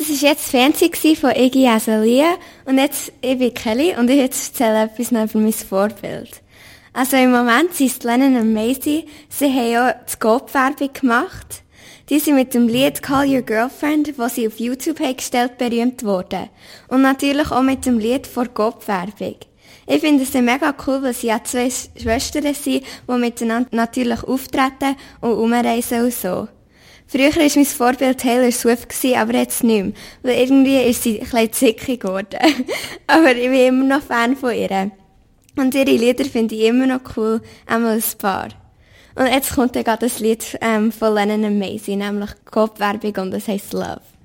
Das war jetzt das Fernsehen von Iggy Azalea und jetzt, ich bin Kelly und ich erzähle etwas noch über mein Vorbild. Also im Moment sind es Lennon und Maisie, sie haben ja die Scope-Werbung gemacht. Die sind mit dem Lied Call Your Girlfriend, das sie auf YouTube haben gestellt, berühmt worden. Und natürlich auch mit dem Lied vor Scope-Werbung. Ich finde es mega cool, weil sie ja zwei Schwestern sind, die miteinander natürlich auftreten und umreisen und so. Früher war mein Vorbild Taylor Swift, aber jetzt nicht mehr, weil irgendwie ist sie ein bisschen zickig geworden. Aber ich bin immer noch Fan von ihr. Und ihre Lieder finde ich immer noch cool, einmal ein paar. Und jetzt kommt dann gerade das Lied von Lennon und Maisie, nämlich Kopfwerbung und das heisst Love.